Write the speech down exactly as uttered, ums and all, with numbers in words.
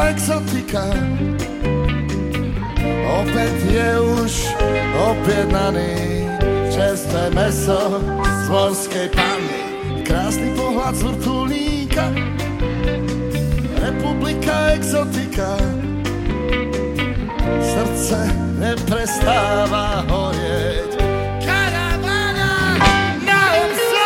exotika. Opäť je už objednaný čerstvé mäso z morskej panny. Krásny pohľad z vrtuľníka, republika exotika. Srdce neprestáva